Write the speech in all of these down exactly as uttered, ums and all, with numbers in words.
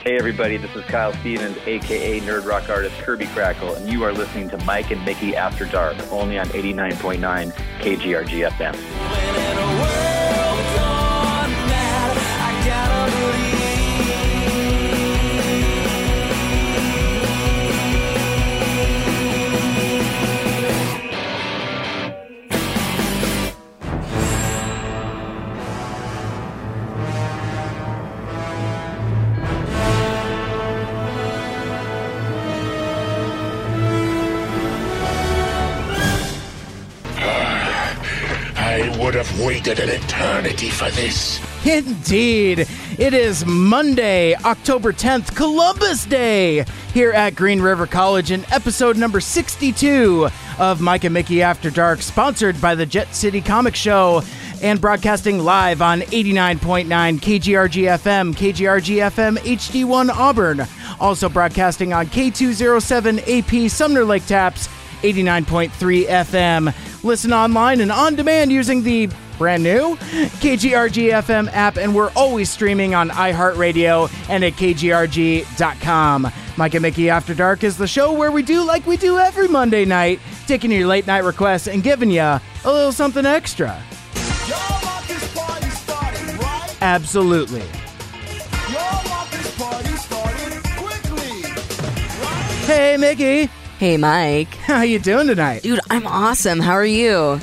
Hey everybody, this is Kyle Stevens, aka Nerd Rock artist Kirby Crackle, and you are listening to Mike and Mickey After Dark, only on eighty-nine point nine K G R G F M. I would have waited an eternity for this. Indeed. It is Monday, October tenth, Columbus Day, here at Green River College in episode number sixty-two of Mike and Mickey After Dark, sponsored by the Jet City Comic Show and broadcasting live on eighty-nine point nine K G R G F M, K G R G F M H D one Auburn. Also broadcasting on K two oh seven A P Sumner Lake Taps, eighty-nine point three F M. Listen online and on demand using the brand new K G R G F M app, and we're always streaming on iHeartRadio and at K G R G dot com. Mike and Mickey After Dark is the show where we do like we do every Monday night, taking your late night requests and giving you a little something extra. Y'all want this party started, right? Absolutely. Y'all want this party started quickly, right? Hey, Mickey. Hey, Mike. How you doing tonight? Dude, I'm awesome. How are you?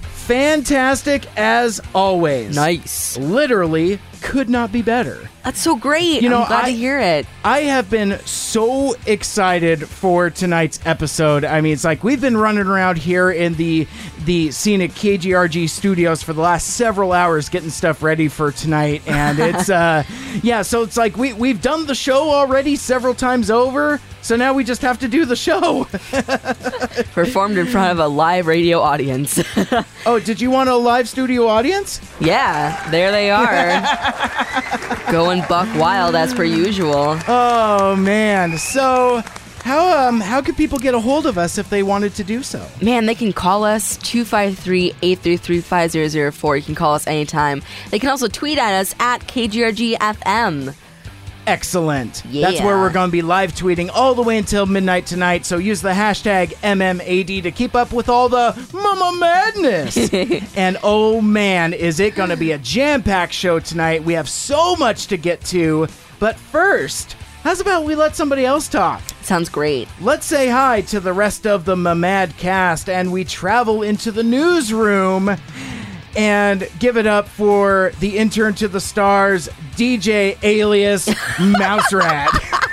Fantastic as always. Nice. Literally could not be better. That's so great. You know, I'm glad I- to hear it. I have been so excited for tonight's episode. I mean, it's like we've been running around here in the the scenic K G R G studios for the last several hours getting stuff ready for tonight, and it's uh yeah, so it's like we we've done the show already several times over, so now we just have to do the show. Performed in front of a live radio audience. Oh, did you want a live studio audience? Yeah, there they are. Going buck wild as per usual. Oh man. So how um how could people get a hold of us if they wanted to do so? Man, they can call us two five three, eight three three, five zero zero four. You can call us anytime. They can also tweet at us at K G R G F M. Excellent. Yeah. That's where we're going to be live tweeting all the way until midnight tonight, so use the hashtag M M A D to keep up with all the Mama Madness. And oh man, is it going to be a jam-packed show tonight. We have so much to get to, but first, how's about we let somebody else talk? Sounds great. Let's say hi to the rest of the Mamad cast, and we travel into the newsroom and give it up for the intern to the stars, D J alias Mouse Rat.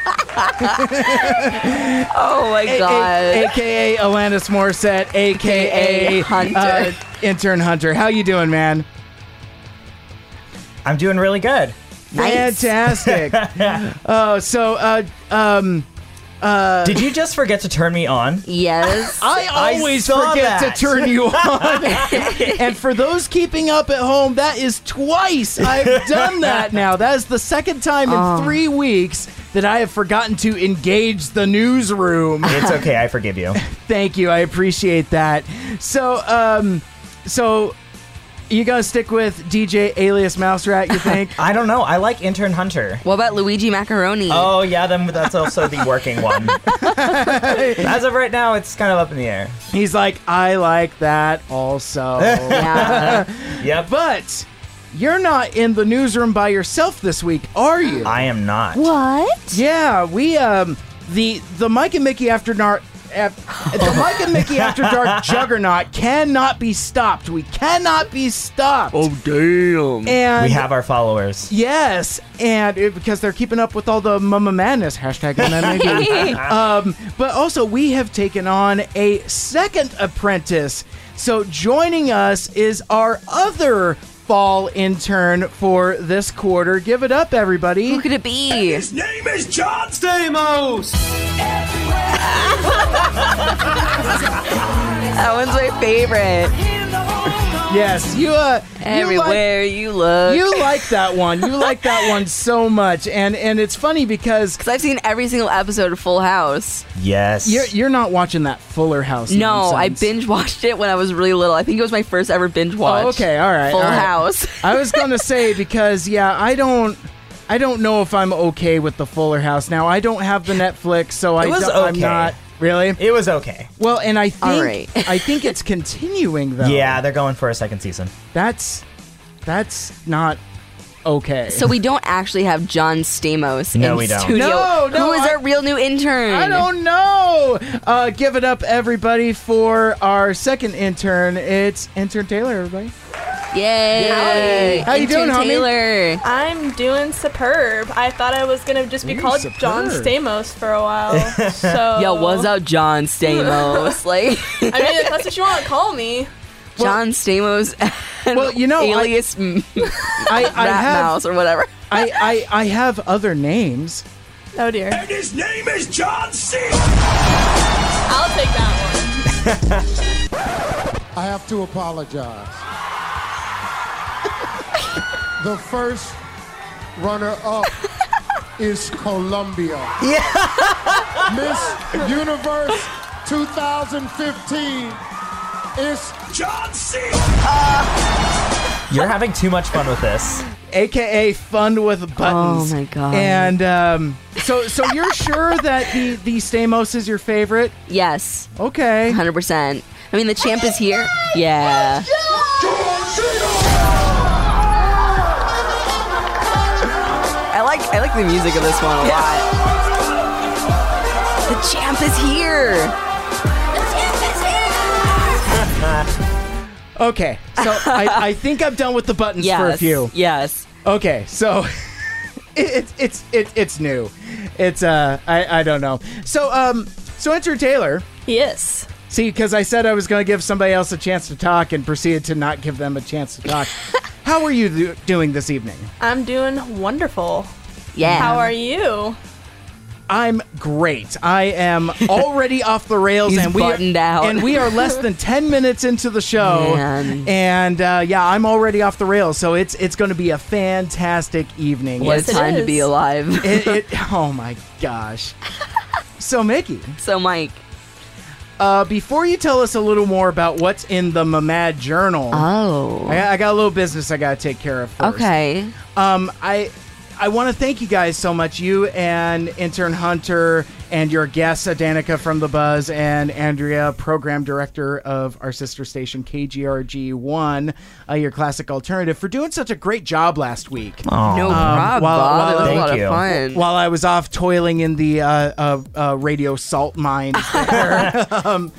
Oh my A- god. A- A K A Alanis Morissette, A K A Hunter. Uh, intern Hunter. How you doing, man? I'm doing really good. Nice. Fantastic. Oh, so uh, um, Did you just forget to turn me on? Yes. I always I saw forget that. to turn you on. And for those keeping up at home, that is twice I've done that now. That is the second time in Oh. three weeks that I have forgotten to engage the newsroom. It's okay, I forgive you. Thank you. I appreciate that. So, um, so you gonna stick with D J alias Mouse Rat, you think? I don't know. I like Intern Hunter. What about Luigi Macaroni? Oh, yeah, then that's also the working one. As of right now, it's kind of up in the air. He's like, I like that also. Yeah. Yep. But you're not in the newsroom by yourself this week, are you? I am not. What? Yeah, we um the the Mike and Mickey After Dark uh, the Mike and Mickey After Dark juggernaut cannot be stopped. We cannot be stopped. Oh, damn. And We have our followers. yes, and it, because they're keeping up with all the Mama Madness hashtag M M A D. um, but also we have taken on a second apprentice. So joining us is our other fall intern for this quarter. Give it up, everybody. Who could it be? His name is John Stamos. That one's my favorite. Yes, you uh, Everywhere you look. you like, you like that one. You like that one so much, and and it's funny because Because I've seen every single episode of Full House. Yes. you're you're not watching that Fuller House. No, I nonsense. binge watched it when I was really little. I think it was my first ever binge watch. Oh, okay, all right, Full all right. House. I was gonna say because yeah, I don't. I don't know if I'm okay with the Fuller House. Now, I don't have the Netflix, so I It was don't, I'm okay. not really. It was okay. Well, and I think All right. I think it's continuing though. Yeah, they're going for a second season. That's that's not okay. So we don't actually have John Stamos No, in we don't. studio. No, no, Who is I- our real new intern? I don't know. Uh, give it up, everybody, for our second intern. It's intern Taylor, everybody. Yay! How you Intern doing, homie? Taylor. I'm doing superb. I thought I was gonna just be Ooh, called superb. John Stamos for a while. So Yo, what's up, John Stamos? Like I mean, if that's what you want to call me. John Stamos and Well, you know, I- alias M- I, I Rat have Mouse or whatever. I, I, I have other names. Oh dear. And his name is John C. I'll take that one. I have to apologize. The first runner-up is Colombia. Yeah. Miss Universe twenty fifteen is John C. You're having too much fun with this. A K A Fun with Buttons. Oh, my God. And um, so so you're sure that the, the Stamos is your favorite? Yes, Okay. one hundred percent. I mean, the champ is here. Yeah. I like I like the music of this one a lot. The champ is here. Okay. So I, I think I'm done with the buttons Yes. for a few. Yes. Okay, so it's it's it, it's new. It's uh I, I don't know. So um so enter Taylor. Yes. See, because I said I was going to give somebody else a chance to talk and proceeded to not give them a chance to talk. How are you do- doing this evening? I'm doing wonderful. Yeah. How are you? I'm great. I am already off the rails, He's and we buttoned are, out. and we are less than ten minutes into the show, Man. and uh, yeah, I'm already off the rails. So it's it's going to be a fantastic evening. What Yes, a it time to is. be alive. It, it, oh my gosh. So Mickey, So, Mike. uh, before you tell us a little more about what's in the Mamad Journal, Oh. I, got- I got a little business I got to take care of first. Okay. Um, I I want to thank you guys so much. You and intern Hunter and your guests, Danica from The Buzz and Andrea, program director of our sister station K G R G one, uh, your classic alternative, for doing such a great job last week. No Um, problem, while- Bob. while- It was a Thank lot you. of fun. While I was off toiling in the uh, uh, uh, radio salt mines there. um,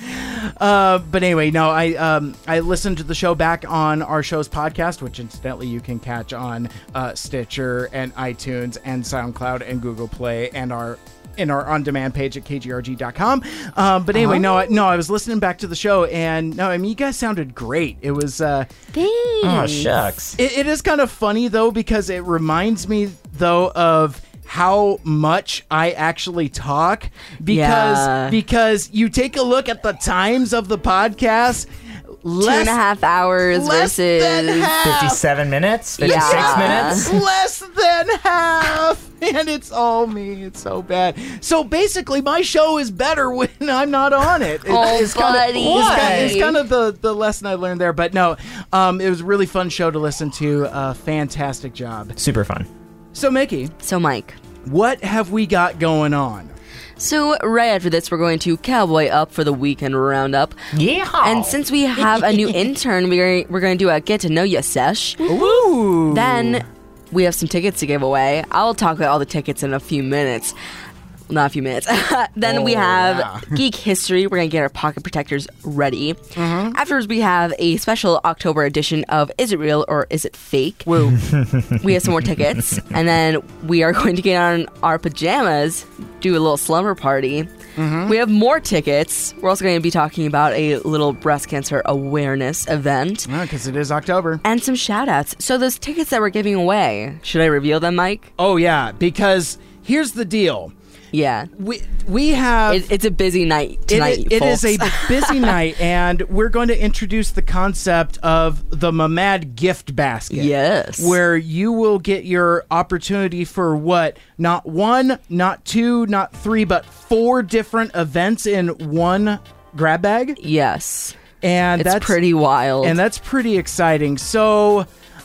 uh, but anyway, no, I um, I listened to the show back on our show's podcast, which incidentally you can catch on uh, Stitcher and iTunes and SoundCloud and Google Play and our in our on-demand page at k g r g dot com. Um, but anyway, no, I, no, I was listening back to the show, and no, I mean, you guys sounded great. It was. Uh, Thanks. Oh, shucks. it, it is kind of funny though, because it reminds me though of how much I actually talk, because Yeah. because you take a look at the times of the podcast, Two less, and a half hours less versus. than half, fifty-seven minutes? fifty-six Yeah. minutes? less than half, and it's all me. It's so bad. So basically, my show is better when I'm not on it. It- Oh, it's kind of buddy. it's kind, it's kind of the the lesson I learned there. But no, um, it was a really fun show to listen to. Uh, fantastic job. Super fun. So Mickey, So, Mike. what have we got going on? So, right after this, we're going to Cowboy Up for the weekend roundup. Yeah. And since we have a new intern, we're, we're going to do a get to know you sesh. Ooh. Then we have some tickets to give away. I'll talk about all the tickets in a few minutes. Not a few minutes. Then we Oh, have yeah. Geek History. We're going to get our pocket protectors ready. Mm-hmm. Afterwards, we have a special October edition of Is It Real or Is It Fake? Woo. We have some more tickets. And then we are going to get on our pajamas, do a little slumber party. Mm-hmm. We have more tickets. We're also going to be talking about a little breast cancer awareness event Because it is October. and some shout outs. So, those tickets that we're giving away, should I reveal them, Mike? Oh yeah, because here's the deal. Yeah. We we have It, it's a busy night It, tonight, it is a folks. busy night, and we're going to introduce the concept of the Mamad gift basket. Yes. Where you will get your opportunity for what? Not one, not two, not three, but four different events in one grab bag. Yes. And It's that's pretty wild. And that's pretty exciting. So,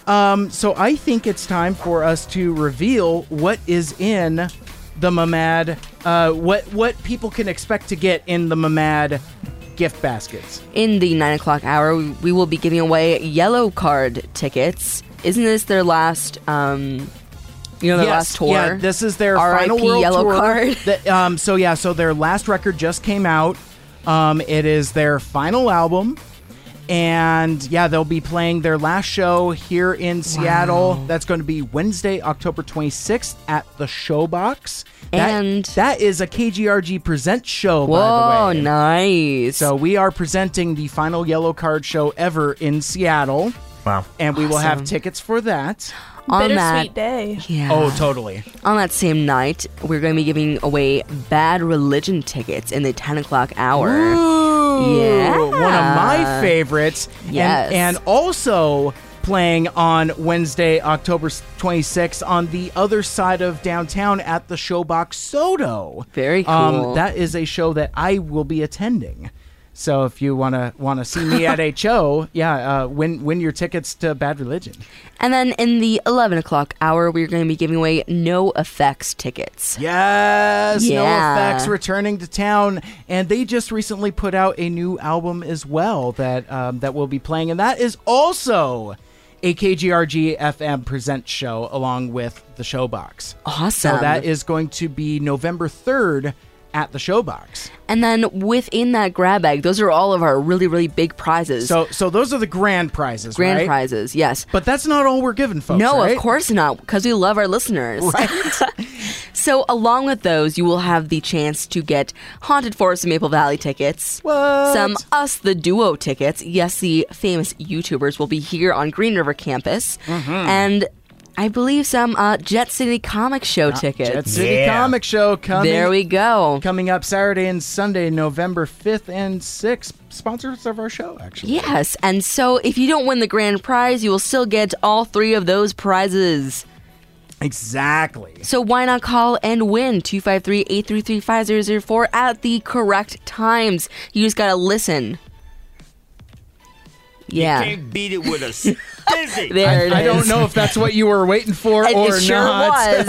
Um, so I think it's time for us to reveal what is in the Mamad, uh, what what people can expect to get in the Mamad gift baskets. In the nine o'clock hour, we, we will be giving away yellow card tickets. Isn't this their last, um, you know, their Yes, last tour? yeah, this is their R I P final world yellow tour. card. That, um, so yeah, so their last record just came out. Um, it is their final album. And yeah, they'll be playing their last show here in Seattle. That's going to be Wednesday, October twenty-sixth at the Showbox. That- And- that is a K G R G Presents show, Whoa, by the way. nice. So we are presenting the final Yellow Card show ever in Seattle. Wow. And we will have Awesome. tickets for that. on Bittersweet that, day. yeah. Oh, totally. On that same night, we're going to be giving away Bad Religion tickets in the ten o'clock hour. Ooh, Yeah. one of my favorites. Yes. And, and also playing on Wednesday, October twenty-sixth on the other side of downtown at the Showbox Soto. Very cool. Um, that is a show that I will be attending. So if you want to want to see me at a show, yeah, uh, win win your tickets to Bad Religion. And then in the eleven o'clock hour, we're going to be giving away No Effects tickets. Yes, Yeah. NoFX returning to town, and they just recently put out a new album as well that um, that we'll be playing, and that is also a K G R G F M present show along with the Showbox. Awesome. So that is going to be November third at the Showbox. And then within that grab bag, those are all of our really, really big prizes. So so those are the grand prizes, Grand right? prizes, yes. But that's not all we're giving folks, No, right? of course not, because we love our listeners. Right. So along with those, you will have the chance to get Haunted Forest of Maple Valley tickets. What? Some Us the Duo tickets. Yes, the famous YouTubers will be here on Green River campus. Mm-hmm. And I believe some uh, Jet City Comic Show tickets. Jet City Yeah. Comic Show coming. There we go. Coming up Saturday and Sunday, November fifth and sixth. Sponsors of our show, actually. Yes, and so if you don't win the grand prize, you will still get all three of those prizes. Exactly. So why not call and win two five three, eight three three, five zero zero four at the correct times. You just gotta listen. Yeah. Can't beat it with a stizzy. There it I is. don't know if that's what you were waiting for It, or it sure not. was.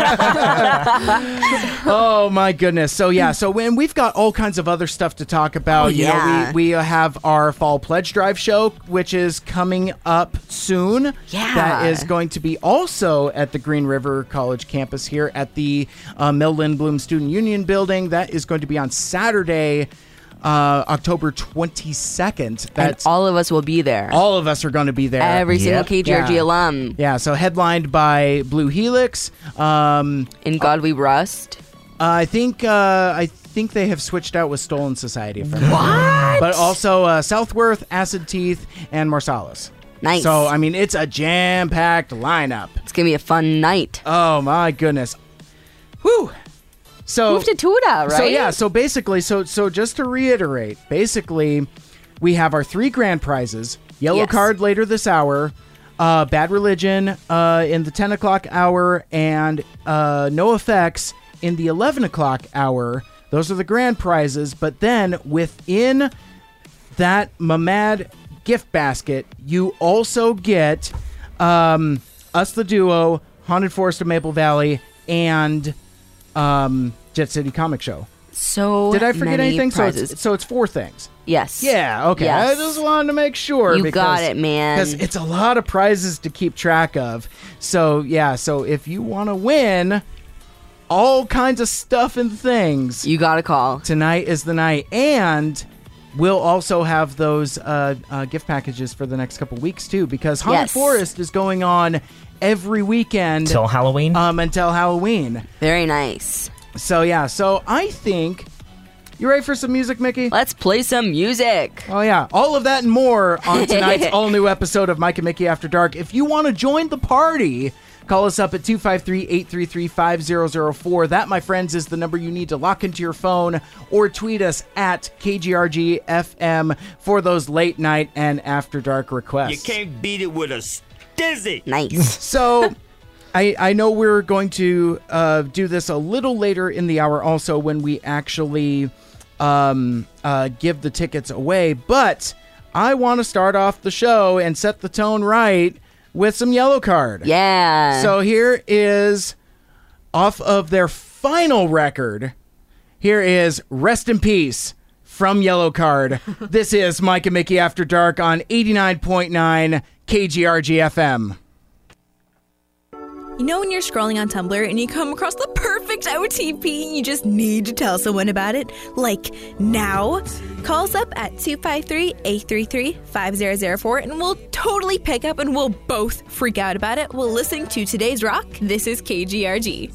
Oh my goodness. So yeah, so when we've got all kinds of other stuff to talk about. Oh, You yeah. know, we, we have our Fall Pledge Drive show, which is coming up soon. Yeah. That is going to be also at the Green River College campus here at the uh, Mill Lindblom Student Union building. That is going to be on Saturday, uh, October twenty-second. And That's all of us will be there. all of us are going to be there. Every single Yep. K G R G Yeah. alum. Yeah, so headlined by Blue Helix. Um, In God We Rust. I think uh, I think they have switched out with Stolen Society. If I'm what? But also uh, Southworth, Acid Teeth, and Marsalis. Nice. So I mean, it's a jam-packed lineup. It's gonna be a fun night. Oh my goodness. Whew. So Move to Tuda, right? So yeah, so basically, so so just to reiterate, basically, we have our three grand prizes. Yellow Yes. Card later this hour, uh, Bad Religion uh, in the ten o'clock hour, and uh, No Effects in the eleven o'clock hour. Those are the grand prizes. But then within that Mamad gift basket, you also get um, Us the Duo, Haunted Forest of Maple Valley, and um, Jet City Comic Show. So Did I forget many anything? So Prizes. it's, so it's four things. yes. Yeah, okay. Yes. I just wanted to make sure. You because, got it, man. Because it's a lot of prizes to keep track of. So, yeah, so if you want to win all kinds of stuff and things, You gotta call. tonight is the night. And we'll also have those uh, uh, gift packages for the next couple weeks, too, because Haunted Yes. Forest is going on every weekend Till Halloween. um, until Halloween. Very nice. So, yeah, so I think... You ready for some music, Mickey? Let's play some music. Oh, yeah. All of that and more on tonight's all-new episode of Mike and Mickey After Dark. If you want to join the party, call us up at two five three, eight three three, five zero zero four. That, my friends, is the number you need to lock into your phone, or tweet us at K G R G F M for those late night and after dark requests. You can't beat it with a stizzy. Nice. So, I, I know we're going to uh, do this a little later in the hour also when we actually um, uh, give the tickets away, but I want to start off the show and set the tone right with some Yellow Card. Yeah. So here is, off of their final record, here is Rest in Peace from Yellow Card. This is Mike and Mickey After Dark on eighty-nine point nine K G R G F M. You know when you're scrolling on Tumblr and you come across the perfect O T P and you just need to tell someone about it? Like, now? Call us up at two five three, eight three three, five zero zero four and we'll totally pick up and we'll both freak out about it while listening to today's rock. This is K G R G.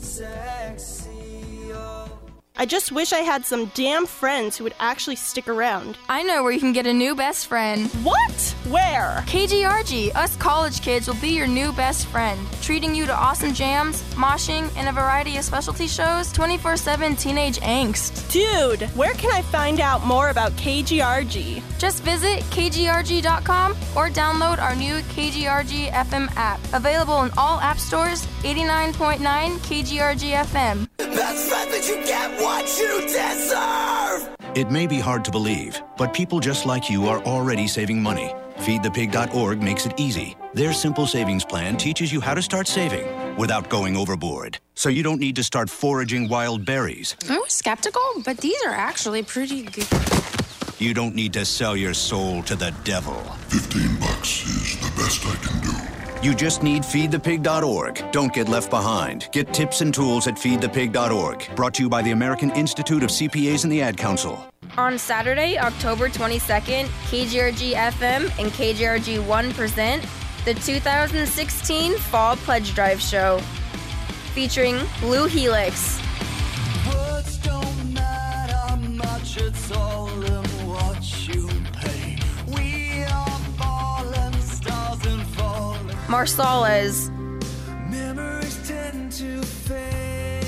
I just wish I had some damn friends who would actually stick around. I know where you can get a new best friend. What? Where? K G R G. Us college kids will be your new best friend, treating you to awesome jams, moshing, and a variety of specialty shows, twenty-four seven teenage angst. Dude, where can I find out more about K G R G? Just visit K G R G dot com or download our new K G R G F M app. Available in all app stores, eighty-nine point nine K G R G F M. That's right that you get what you deserve! It may be hard to believe, but people just like you are already saving money. feed the pig dot org makes it easy. Their simple savings plan teaches you how to start saving without going overboard. So you don't need to start foraging wild berries. I was skeptical, but these are actually pretty good. You don't need to sell your soul to the devil. Fifteen bucks is the best I can do. You just need feed the pig dot org. Don't get left behind. Get tips and tools at feed the pig dot org. Brought to you by the American Institute of C P As and the Ad Council. On Saturday, October twenty-second, K G R G F M and K G R G one present the two thousand sixteen Fall Pledge Drive Show, featuring Blue Helix. Words don't matter much, it's all in what you pay. We are fallen stars and fallen. Marsales. Memories tend to fade.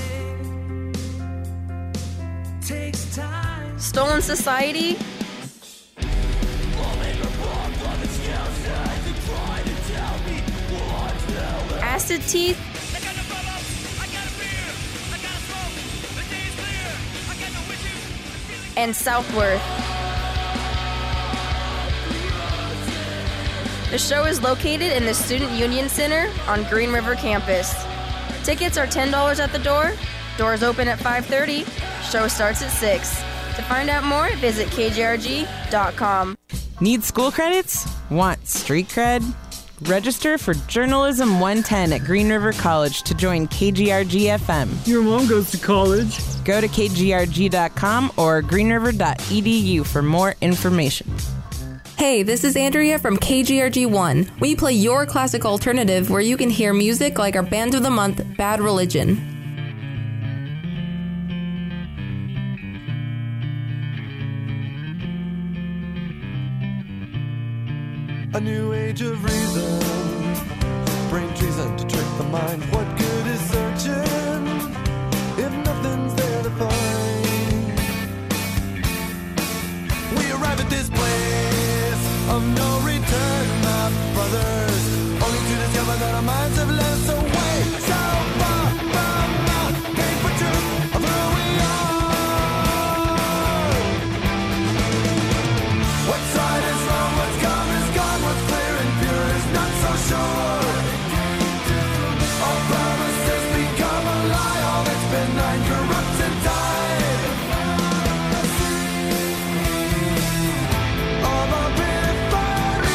Takes time. Stolen Society. Acid Teeth. And Southworth. The show is located in the Student Union Center on Green River campus. Tickets are ten dollars at the door. Doors open at five thirty. Show starts at six. To find out more, visit K G R G dot com. Need school credits? Want street cred? Register for Journalism one ten at Green River College to join K G R G F M. Your mom goes to college. Go to K G R G dot com or green river dot e d u for more information. Hey, this is Andrea from K G R G one. We play your classic alternative where you can hear music like our band of the month, Bad Religion. A new age of reason, brain treason to trick the mind. What good is searching if nothing's there to find? We arrive at this place of no return, my brothers, only to discover that our minds have led us away so far from the paper truth of who we are. What's right is wrong, what's gone is gone, what's clear and pure is not so sure. All promises become a lie, all that's benign corrupts and died. All our periphery.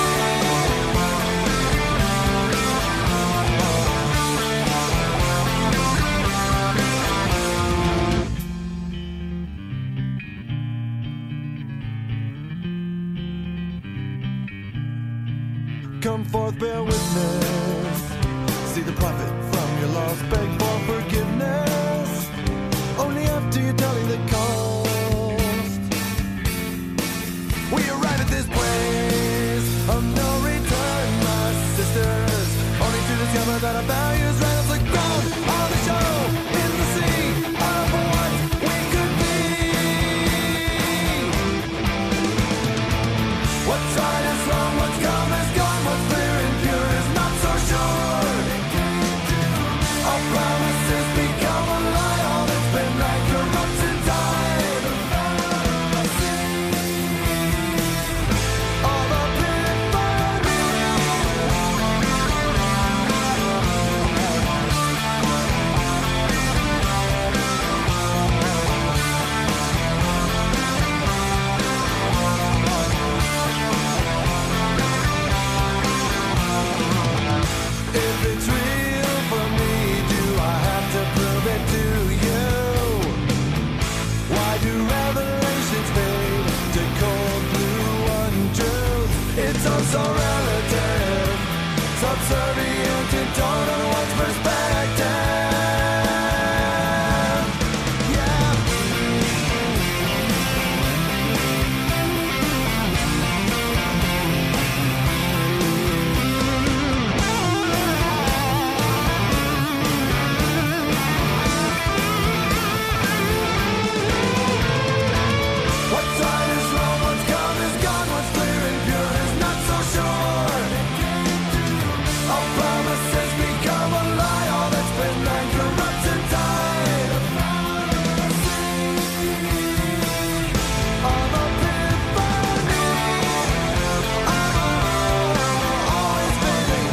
Come forth, bear witness. See the profit from your loss. Beg for forgiveness. Only after you're telling the cost. We arrive at this place of no return, my sisters. Only to discover that our values ran us aground on the show in the sea of what we could be. What's right is wrong, what's come is gone, what's clear and pure is not so sure. All promises become a lie, all that's been like corrupts and died. All our periphery. subservient and don't know what's perspective. What's right is wrong, what's come is gone, what's clear and pure is not so sure. All promises become a lie, all that's been lied corrupts in time. Of epiphany, oh, always been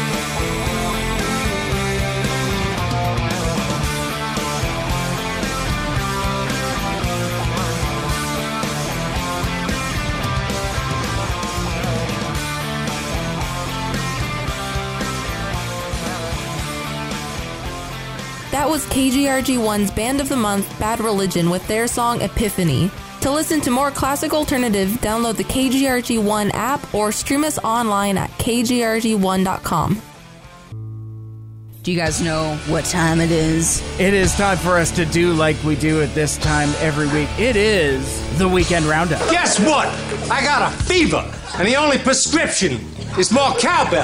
That was K G R G one's Band of the Month, Bad Religion, with their song Epiphany. To listen to more classic alternative, download the K G R G one app or stream us online at k g r g one dot com. Do you guys know what time it is? It is time for us to do like we do at this time every week. It is the Weekend Roundup. Guess what? I got a fever, and the only prescription is more cowbell.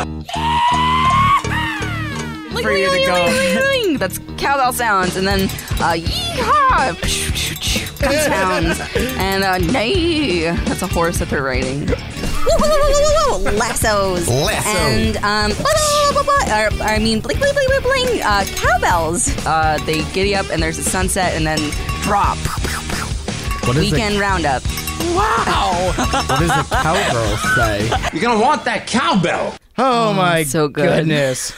For you to go. That's cowbell sounds, and then uh, yeehaw, gun sounds, and uh, nay. That's a horse that they're riding. Lassos. Lassos. And um, or, I mean, bling bling bling bling bling. Uh, cowbells. Uh, they giddy up, and there's a sunset, and then drop. What is Weekend the- roundup. Wow. What does the cowgirl say? You're gonna want that cowbell. Oh, my so good. goodness.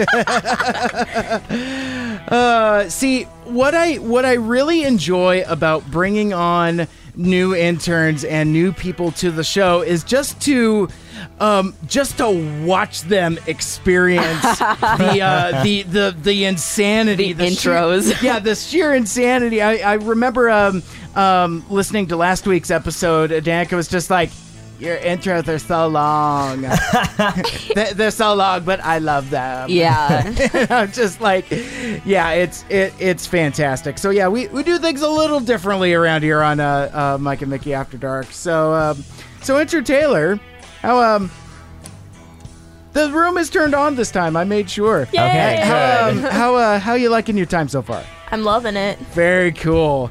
uh, see, what I what I really enjoy about bringing on new interns and new people to the show is just to um, just to watch them experience the uh, the the the insanity, The sheer- intros. yeah, the sheer insanity. I, I remember um, um, listening to last week's episode. Danica was just like, your intros are so long. They- They're so long, but I love them. Yeah. And I'm just like, yeah, it's it it's fantastic. So yeah, we, we do things a little differently around here on uh, uh, Mike and Mickey After Dark. So um, so Enter Taylor, how um the room is turned on this time. I made sure. Yay! Okay, Um, good. how uh, how you liking your time so far? I'm loving it. Very cool.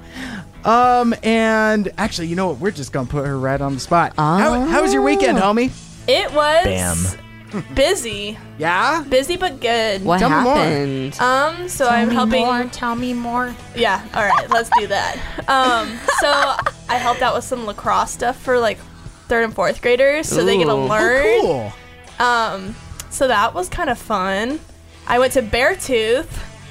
Um, and actually, you know what? We're just gonna put her right on the spot. How, how was your weekend, homie? It was Bam. busy. Yeah? Busy but good. What Tell me more. happened? Um, so Tell I'm me helping more, tell me more. Yeah, all right, let's do that. Um, so I helped out with some lacrosse stuff for like third and fourth graders so they get to Ooh. learn. Oh, cool. Um, so that was kind of fun. I went to Beartooth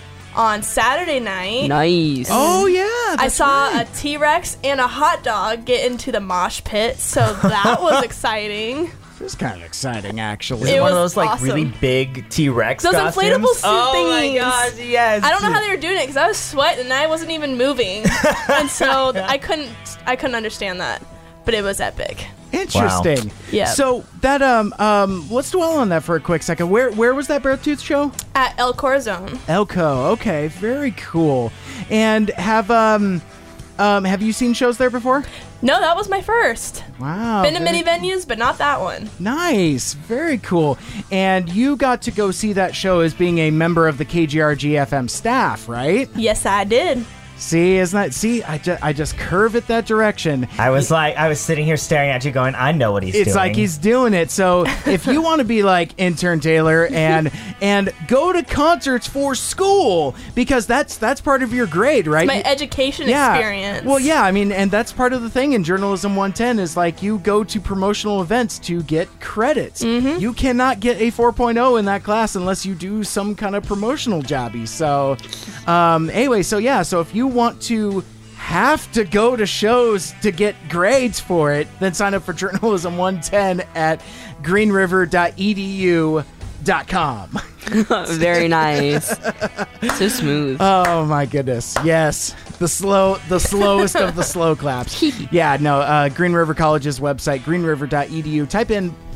on Saturday night. Nice. Oh yeah. I saw a T-Rex and a hot dog get into the mosh pit, so that was exciting. This is kind of exciting, actually. It Is it one of was those like awesome. really big T-Rex Those costumes? inflatable suit oh thingies. my gosh, yes. I don't know how they were doing it because I was sweating and I wasn't even moving, and so I couldn't. I couldn't understand that, but it was epic. Interesting. Yeah. So that um um let's dwell on that for a quick second. Where where was that Beartooth show? At El Corazon. Elko. Okay, very cool. And have um um have you seen shows there before? No, that was my first. Wow. Been to very many venues, but not that one. Nice, very cool. And you got to go see that show as being a member of the K G R G F M staff, right? Yes, I did. See, isn't that? See, I just I just curve it that direction. I was like, I was sitting here staring at you, going, I know what he's It's doing. like he's doing it. So if you want to be like Intern Taylor and and go to concerts for school, because that's that's part of your grade, right? My You- education yeah. experience. Well, yeah, I mean, and that's part of the thing in Journalism one ten is like you go to promotional events to get credits. Mm-hmm. You cannot get a four point oh in that class unless you do some kind of promotional jobby. So, um, anyway, so yeah, so if you want to have to go to shows to get grades for it, then sign up for Journalism one ten at green river dot e d u dot com. Very nice. So smooth. Oh my goodness. Yes. The slow the slowest of the slow claps. Yeah, no, uh, Green River College's website, green river dot e d u. Type in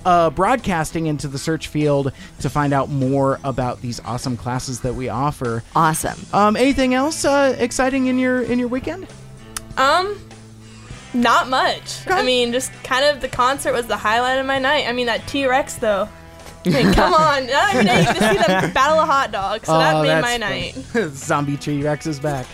uh, broadcasting into the search field to find out more about these awesome classes that we offer. Awesome. Um, anything else uh, exciting in your in your weekend? Um, not much. I mean, just kind of the concert was the highlight of my night. I mean, that T-Rex though. I mean, come on. I mean, you just see the Battle of Hot Dogs, so Oh, that made that's my fun. night. Zombie T-Rex is back.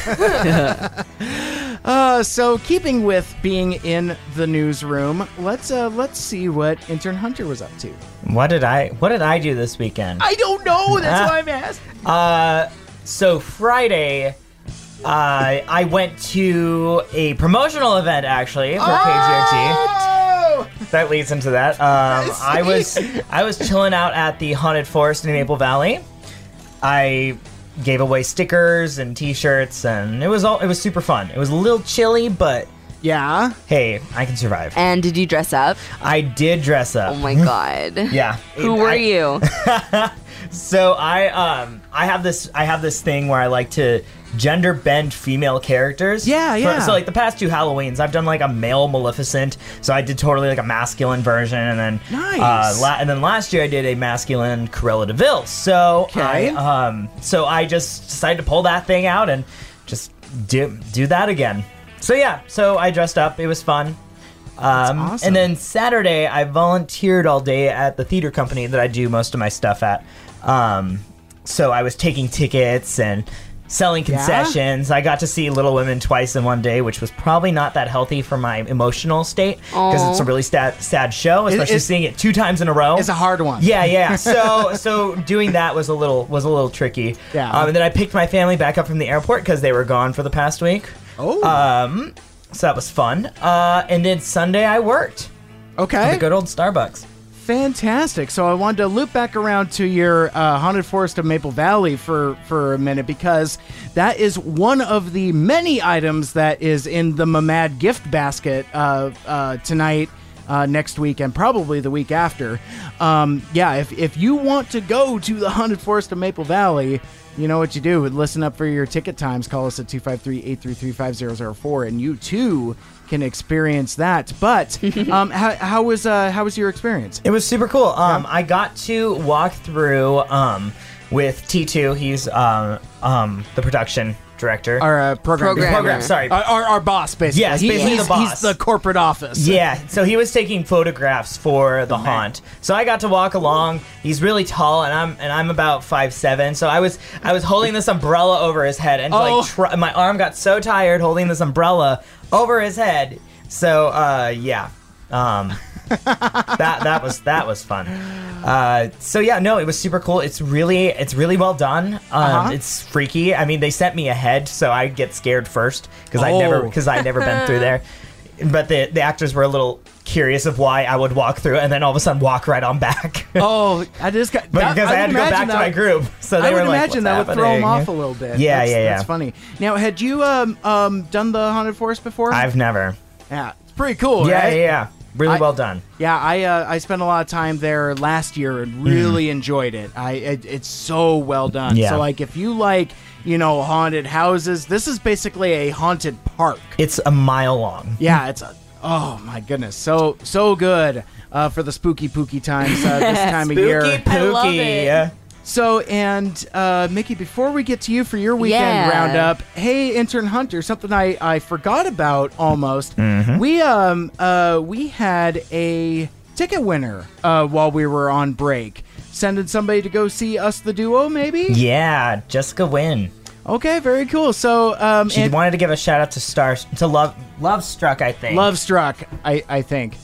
uh, so, keeping with being in the newsroom, let's uh, let's see what Intern Hunter was up to. What did I What did I do this weekend? I don't know. That's why I'm asking. Uh, so Friday, uh, I went to a promotional event actually for K G R G. That leads into that. Um, I was I was chilling out at the Haunted Forest in Maple Valley. I gave away stickers and T-shirts, and it was all it was super fun. It was a little chilly, but yeah, hey, I can survive. And did you dress up? I did dress up. Oh my god. Yeah. Who were I- you? So I um I have this I have this thing where I like to gender bend female characters. Yeah, yeah. So, so like the past two Halloweens, I've done like a male Maleficent. So I did totally like a masculine version, and then Nice. uh, la- and then last year I did a masculine Cruella de Vil. So Okay. I um so I just decided to pull that thing out and just do do that again. So yeah, so I dressed up. It was fun. Um, awesome. And then Saturday, I volunteered all day at the theater company that I do most of my stuff at. Um, so I was taking tickets and selling Yeah? concessions. I got to see Little Women twice in one day, which was probably not that healthy for my emotional state because it's a Aw. really sad, sad show, It- especially it- seeing it two times in a row. It's a hard one. Yeah, yeah. So, so doing that was a little was a little tricky. Yeah. Um, and then I picked my family back up from the airport because they were gone for the past week. Oh. Um, so that was fun. Uh, and then Sunday I worked. Okay. At the good old Starbucks. Fantastic. So I wanted to loop back around to your uh, Haunted Forest of Maple Valley for, for a minute, because that is one of the many items that is in the Mamad gift basket uh, uh, tonight, uh, next week, and probably the week after. Um, yeah, if, if you want to go to the Haunted Forest of Maple Valley, you know what you do. Listen up for your ticket times. Call us at two five three, eight three three, five zero zero four, and you too can experience that. But um, how, how was uh, how was your experience? It was super cool. Um, I got to walk through um, with T two. He's um, um, the production director. Our uh, program, Programmer. program, sorry. Our, our, our boss, basically. Yes, He- basically he's, the boss. He's the corporate office. Yeah, so he was taking photographs for the haunt. So I got to walk along. He's really tall, and I'm and I'm about five seven. So I was I was holding this umbrella over his head, and Oh. like tr- my arm got so tired holding this umbrella over his head. So uh, yeah, um, that that was that was fun. Uh, so yeah, no, it was super cool. It's really it's really well done. Um, Uh-huh. It's freaky. I mean, they sent me ahead, so I get scared first because I Oh. never because I never been through there. But the the actors were a little curious of why I would walk through and then all of a sudden walk right on back. Oh, I just got. But that- because I, would had to go imagine back to that- my group, so they I were would like, imagine "What's that would throw them happening?" off a little bit. Yeah, that's, yeah, yeah. That's funny. Now, had you um um done the Haunted Forest before? I've never. Yeah, it's pretty cool. Yeah, right? yeah, yeah. Really I- well done. Yeah, I uh, I spent a lot of time there last year and really enjoyed it. I it, it's so well done. Yeah. So like, if you like, you know, haunted houses, this is basically a haunted park. It's a mile long. Yeah, it's a, oh my goodness, so so good uh, for the spooky pooky times uh, this time of year. Spooky I love pooky. it. So, and uh, Mickey, before we get to you for your weekend Yeah. roundup, hey, Intern Hunter, something I, I forgot about almost. Mm-hmm. We um uh we had a ticket winner uh while we were on break, sending somebody to go see Us the Duo, maybe. Yeah, Jessica Wynn. Okay, very cool. So um, She and wanted to give a shout out to Star to Love Love Struck, I think. Love Struck, I I think.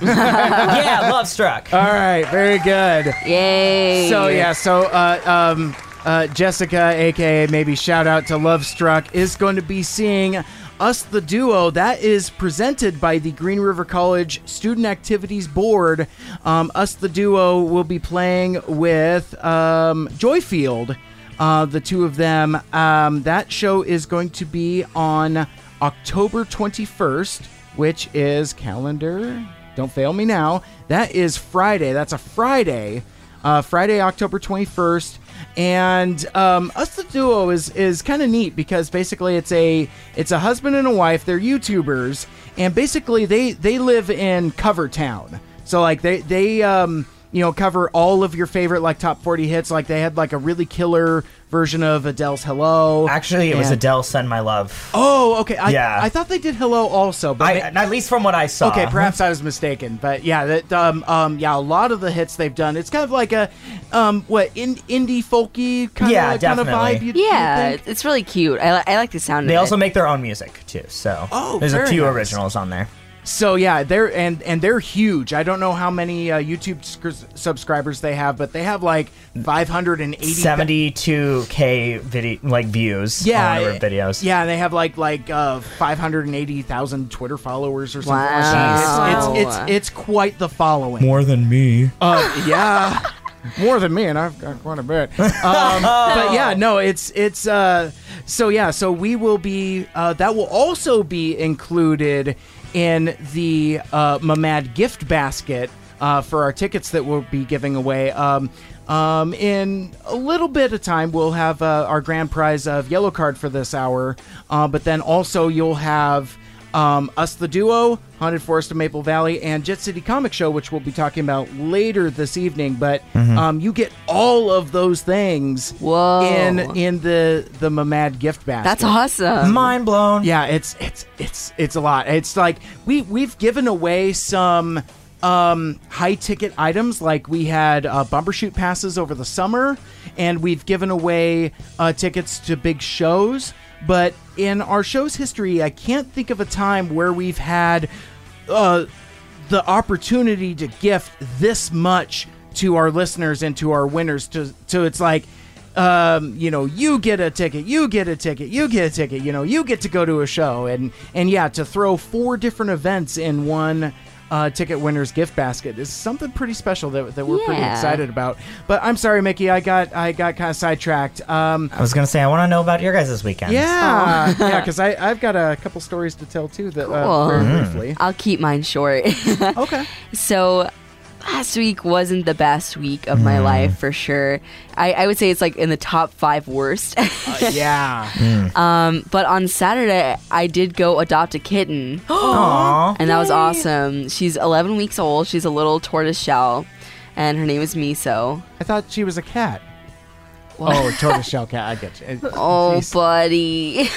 yeah, Love Struck. All right, very good. Yay. So yeah, so uh, um, uh, Jessica, aka maybe shout out to Love Struck, is going to be seeing Us the Duo. That is presented by the Green River College Student Activities Board. Um, Us the Duo will be playing with um, Joyfield. Uh, the two of them. Um, that show is going to be on October twenty-first, which is calendar. Don't fail me now. That is Friday. That's a Friday. Uh, Friday, October twenty-first. And um, Us the Duo is is kind of neat because basically it's a it's a husband and a wife. They're YouTubers, and basically they they live in Covertown. So like they they um you know cover all of your favorite like top forty hits. Like they had like a really killer version of Adele's Hello. Actually, it was and- Adele Send My Love. Oh, okay. I, Yeah. I thought they did Hello also, but I, at least from what I saw. okay, perhaps I was mistaken, but yeah, that um um yeah, a lot of the hits they've done. It's kind of like a um what in, indie folky kind Yeah, of kind of definitely. vibe. You, Yeah, you think? it's really cute. I, li- I like the sound They of also it. make their own music too, so Oh, there's a very few nice. originals on there. So yeah, they're and and they're huge. I don't know how many uh, YouTube sc- subscribers they have, but they have like five hundred eighty seventy-two K video like views. Yeah, on their videos. Yeah, and they have like like uh, five hundred eighty thousand Twitter followers or something. Wow. Like that. It's, it's Wow. it's it's quite the following. More than me. Uh, yeah, more than me, and I've got quite a bit. Um, but yeah, no, it's it's. Uh, so yeah, so we will be. Uh, that will also be included in the uh, Mamad gift basket uh, for our tickets that we'll be giving away. Um, um, in a little bit of time, we'll have uh, our grand prize of Yellow Card for this hour, uh, but then also you'll have um, Us the Duo, Haunted Forest of Maple Valley, and Jet City Comic Show, which we'll be talking about later this evening. But Mhm. um, you get all of those things Whoa. in in the the Mamad gift basket. That's awesome. Mind blown. Yeah, it's it's it's it's a lot. It's like we we've given away some um, high ticket items, like we had uh, Bumbershoot passes over the summer, and we've given away uh, tickets to big shows. But in our show's history, I can't think of a time where we've had uh, the opportunity to gift this much to our listeners and to our winners. To so it's like. Um, you know, you get a ticket, you get a ticket, you get a ticket, you know, you get to go to a show. And, and yeah, to throw four different events in one uh, ticket winner's gift basket is something pretty special that, that we're pretty Yeah. excited about. But I'm sorry, Mickey, I got I got kind of sidetracked. Um, I was gonna say I want to know about your guys this weekend. yeah, yeah, because I've got a couple stories to tell too. That uh, Cool. very Mm. briefly. I'll keep mine short. Okay. So last week wasn't the best week of my life for sure. I, I would say it's like in the top five worst. Uh, yeah. um, but on Saturday, I did go adopt a kitten. Aww. And that was awesome. She's eleven weeks old. She's a little tortoise shell. And her name is Miso. I thought she was a cat. What? Oh, tortoiseshell cat. I get you. Oh, Jeez. buddy.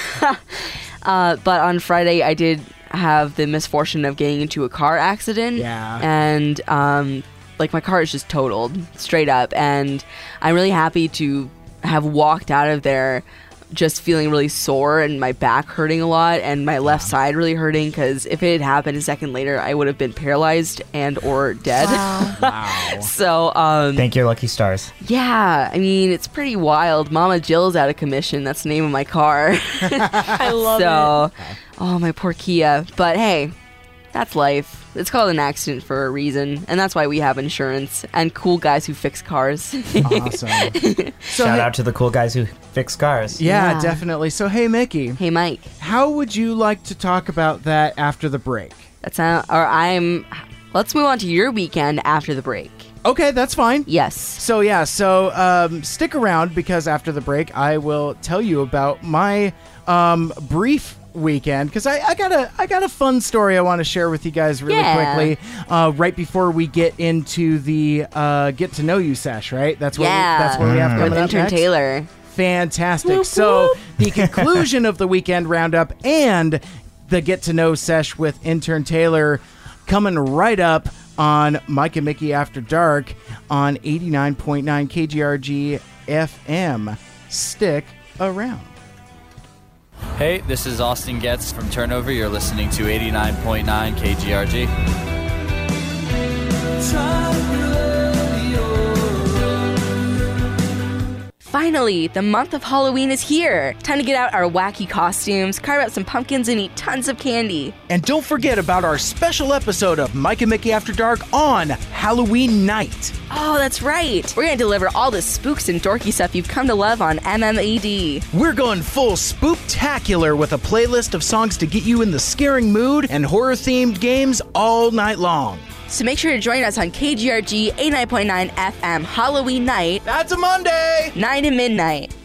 uh, but on Friday, I did have the misfortune of getting into a car accident. Yeah. And, um, like, my car is just totaled straight up. And I'm really happy to have walked out of there just feeling really sore and my back hurting a lot and my left side really hurting, because if it had happened a second later, I would have been paralyzed and or dead. Wow. So, um, Thank your lucky stars. yeah, I mean, it's pretty wild. Mama Jill's out of commission. That's the name of my car. I love so, oh, my poor Kia. But hey, that's life. It's called an accident for a reason, and that's why we have insurance and cool guys who fix cars. Awesome. So, Shout hey- out to the cool guys who fix cars. Yeah, Yeah. definitely. So, hey, Mickey. Hey, Mike. How would you like to talk about that after the break? That's not, or I'm. Let's move on to your weekend after the break. Okay, that's fine. Yes. So, yeah, so um, stick around, because after the break, I will tell you about my um, brief weekend, because I, I got a I got a fun story I want to share with you guys really Yeah. quickly, uh, right before we get into the uh, get to know you sesh. Right? That's what Yeah. we, that's what we have coming With up intern next. Taylor. Fantastic. So the conclusion of the weekend roundup and the get to know sesh with intern Taylor coming right up on Mike and Mickey After Dark on eighty-nine point nine K G R G F M. Stick around. Hey, this is Austin Getz from Turnover. You're listening to eighty-nine point nine K G R G. Finally, the month of Halloween is here. Time to get out our wacky costumes, carve out some pumpkins, and eat tons of candy. And don't forget about our special episode of Mike and Mickey After Dark on Halloween night. Oh, that's right. We're going to deliver all the spooks and dorky stuff you've come to love on M M A D. We're going full spooktacular with a playlist of songs to get you in the scaring mood and horror-themed games all night long. So make sure to join us on K G R G eighty-nine point nine F M Halloween night. That's a Monday! nine to midnight.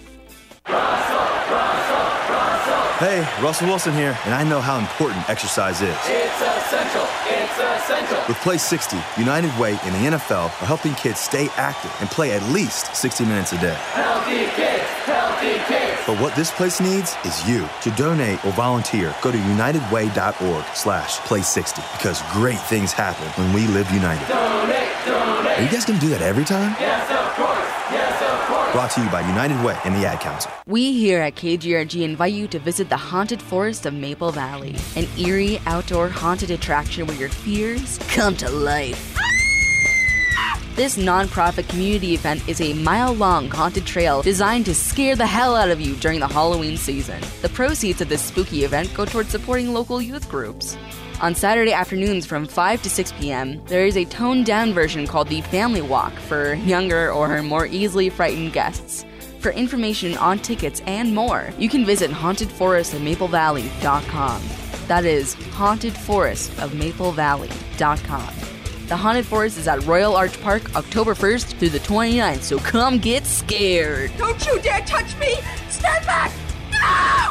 Hey, Russell Wilson here, and I know how important exercise is. It's a essential. It's essential. With Play sixty, United Way and the N F L are helping kids stay active and play at least sixty minutes a day. Healthy kids, healthy kids. But what this place needs is you. To donate or volunteer, go to unitedway.org slash play 60 because great things happen when we live united. Donate, donate. Are you guys going to do that every time? Yes, of course. Yes, of course. Brought to you by United Way and the Ad Council. We here at K G R G invite you to visit the Haunted Forest of Maple Valley, an eerie outdoor haunted attraction where your fears come to life. This non-profit community event is a mile-long haunted trail designed to scare the hell out of you during the Halloween season. The proceeds of this spooky event go towards supporting local youth groups. On Saturday afternoons from five to six p.m., there is a toned-down version called the Family Walk for younger or more easily frightened guests. For information on tickets and more, you can visit haunted forest of maple valley dot com. That is haunted forest of maple valley dot com. The Haunted Forest is at Royal Arch Park October first through the twenty-ninth, so come get scared. Don't you dare touch me! Stand back! No!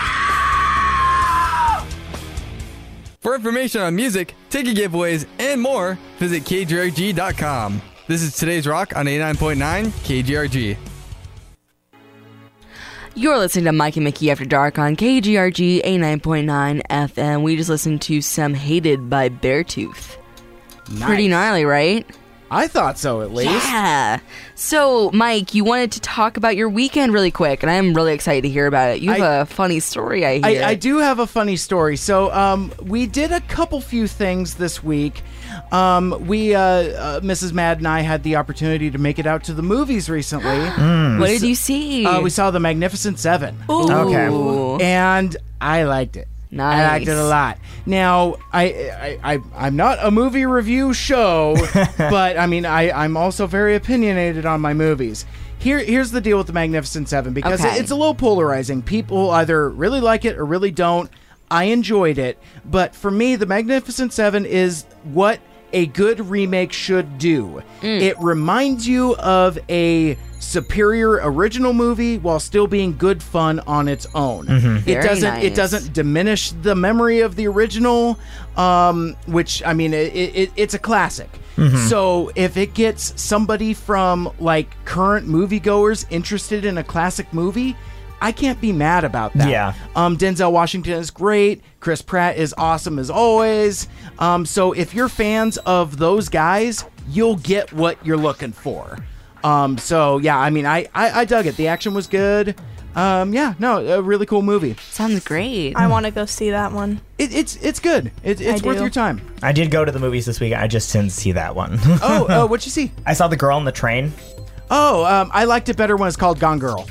For information on music, ticket giveaways, and more, visit K G R G dot com. This is Today's Rock on eighty-nine point nine K G R G. You're listening to Mike and Mickey After Dark on K G R G eighty-nine point nine F M. We just listened to Some Hated by Beartooth. Nice. Pretty gnarly, right? I thought so, at least. Yeah. So, Mike, you wanted to talk about your weekend really quick, and I'm really excited to hear about it. You have I, a funny story, I hear. I, I do have a funny story. So, um, we did a couple few things this week. Um, we, uh, uh, Missus Mad and I had the opportunity to make it out to the movies recently. Mm. What did you see? Uh, we saw The Magnificent Seven. Ooh. Okay. And I liked it. Nice. I liked it a lot. Now, I, I, I, I'm not a movie review show, but I mean, I, I'm also very opinionated on my movies. Here, here's the deal with The Magnificent Seven, because Okay. it, it's a little polarizing. People either really like it or really don't. I enjoyed it, but for me, The Magnificent Seven is what a good remake should do. Mm. It reminds you of a superior original movie while still being good fun on its own. Mhm. It Very doesn't nice. it doesn't diminish the memory of the original, um, which I mean it, it, it's a classic. Mhm. So if it gets somebody from like current moviegoers interested in a classic movie, I can't be mad about that. Yeah. Um, Denzel Washington is great. Chris Pratt is awesome as always. Um, so if you're fans of those guys, you'll get what you're looking for. Um, so yeah, I mean, I, I, I dug it. The action was good. Um, yeah, no, a really cool movie. Sounds great. I want to go see that one. It, it's it's good. It, it's I worth do. your time. I did go to the movies this week. I just didn't see that one. Oh, uh, what'd you see? I saw The Girl on the Train. Oh, um, I liked it better when it's called Gone Girl.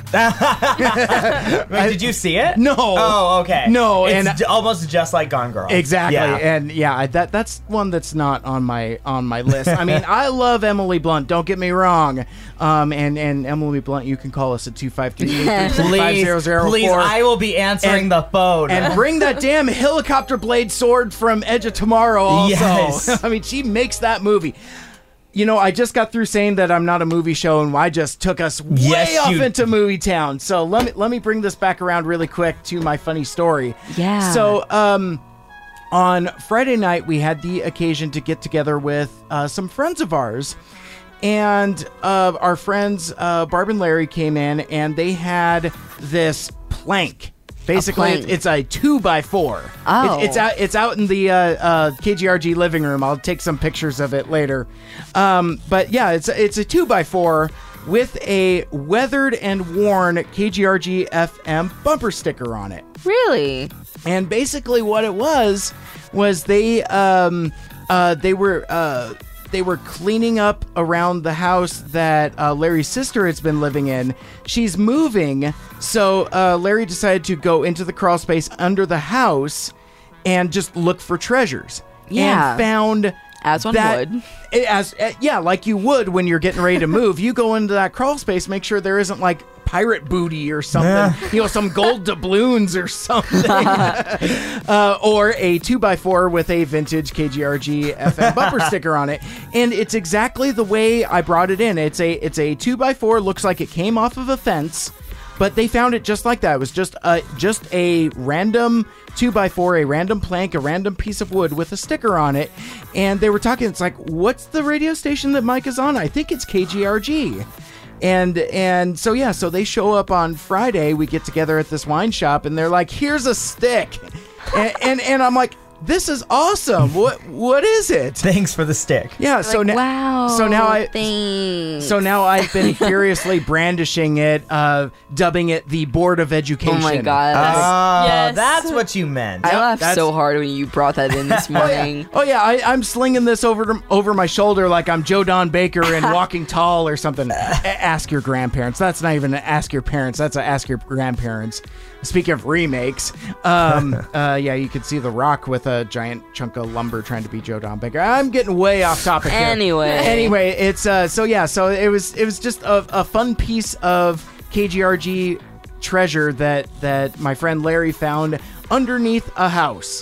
Wait, did you see it? No. Oh, okay. No, it's and- j- almost just like Gone Girl. Exactly, Yeah. and yeah, I- that that's one that's not on my on my list. I mean, I love Emily Blunt. Don't get me wrong. Um, and and Emily Blunt, you can call us at two five two eight three three five zero zero four. Please, I will be answering And- the phone. And bring that damn helicopter blade sword from Edge of Tomorrow also. Yes. I mean, she makes that movie. You know, I just got through saying that I'm not a movie show, and I just took us way Yes, off you- into movie town. So let me let me bring this back around really quick to my funny story. Yeah. So um, on Friday night, we had the occasion to get together with uh, some friends of ours. And uh, our friends, uh, Barb and Larry, came in, and they had this plank. Basically, plank. it's, it's a two by four. Oh. It- it's out. It's out in the uh, uh, K G R G living room. I'll take some pictures of it later. Um, but yeah, it's it's a two by four with a weathered and worn K G R G F M bumper sticker on it. Really? And basically, what it was was they um, uh, they were. Uh, They were cleaning up around the house that uh, Larry's sister has been living in. She's moving, so uh, Larry decided to go into the crawl space under the house and just look for treasures. Yeah. And found As one that, would. As uh, yeah, like you would when you're getting ready to move. You go into that crawl space, make sure there isn't like pirate booty or something, you know, some gold doubloons or something, uh, or a two by four with a vintage K G R G F M bumper sticker on it. And it's exactly the way I brought it in. It's a it's a two by four, looks like it came off of a fence. but they found it just like that. It was just a just a random two by four, a random plank, a random piece of wood with a sticker on it, and they were talking. It's like, what's the radio station that Mike is on? I think it's K G R G. And and so yeah, so they show up on Friday. We get together at this wine shop, and they're like, "Here's a stick," and, and and I'm like, "This is awesome. What what is it?" Thanks for the stick. Yeah. So like, now, wow. so now I thanks. so now I've been furiously brandishing it, uh, dubbing it the Board of Education. Oh my god. Oh, Yes. that's what you meant. I laughed that's- so hard when you brought that in this morning. Oh yeah, I, I'm slinging this over to, over my shoulder like I'm Joe Don Baker and Walking Tall or something. A- ask your grandparents. That's not even an ask your parents. That's a ask your grandparents. Speaking of remakes, um, uh, yeah, you could see The Rock with a giant chunk of lumber trying to be Joe Don Baker. I'm getting way off topic here. Anyway. Anyway, it's uh, so yeah, so it was it was just a, a fun piece of K G R G treasure that that my friend Larry found underneath a house.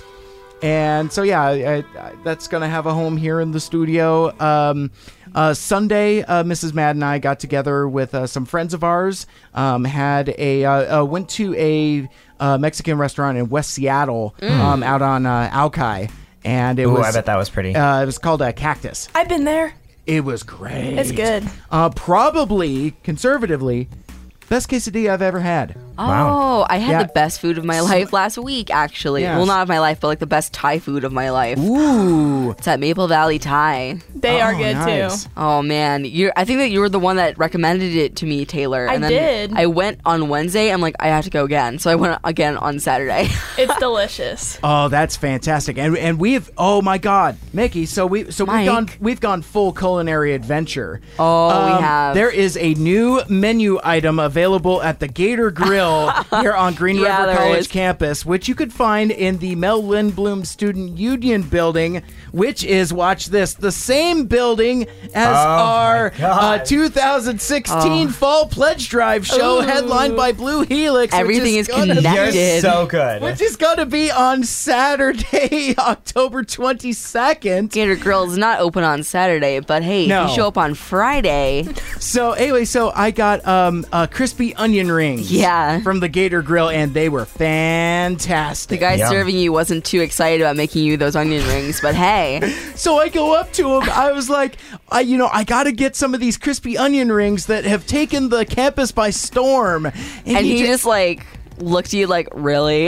And so, yeah, I, I, that's going to have a home here in the studio. Um, uh, Sunday, uh, Missus Mad and I got together with uh, some friends of ours, um, had a, uh, uh, went to a uh, Mexican restaurant in West Seattle, Mm. um, out on uh, Alki. And it Ooh, was, I bet that was pretty. Uh, it was called a Cactus. I've been there. It was great. It's good. Uh, probably, conservatively, best quesadilla I've ever had. Oh, Wow. I had Yeah. the best food of my life last week, actually. Yes. Well, not of my life, but like the best Thai food of my life. Ooh. It's at Maple Valley Thai. They Oh, are good nice. too. Oh man, you I think that you were the one that recommended it to me, Taylor. I And then did. I went on Wednesday. I'm like, I have to go again, so I went again on Saturday. It's delicious. Oh, that's fantastic. And and we've oh my god, Mickey, so we so Mike. we've gone we've gone full culinary adventure. Oh, Um, we have. There is a new menu item available at the Gator Grill here on Green Yeah, River there College is. campus, which you could find in the Mel Lindblom Student Union building, which is, watch this, the same building as Oh, our my God. uh, two thousand sixteen Oh. Fall Pledge Drive show, Ooh. headlined by Blue Helix. which Everything is gonna be- connected. You're so good. Which is going to be on Saturday, October twenty-second. Gator Grill is not open on Saturday, but hey, No. if you show up on Friday, So anyway, so I got um uh, crispy onion rings. Yeah. From the Gator Grill, and they were fantastic. the guy Yum. serving you wasn't too excited about making you those onion rings, but hey. So I go up to him. I was like, I, you know, I got to get some of these crispy onion rings that have taken the campus by storm. And, And he ju- just like looked at you like, really?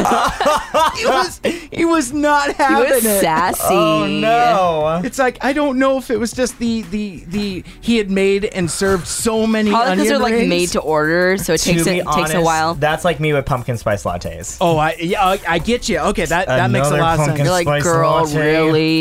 he was he was not He having was it. sassy. Oh no. It's like, I don't know if it was just the the the he had made and served so many Probably because onion they're like rings. made to order, so it To takes be it takes a honest, while. That's like me with pumpkin spice lattes. Oh, I yeah, I, I get you. Okay, that that makes a Another lot of pumpkin You're sense. like, spice girl, latte.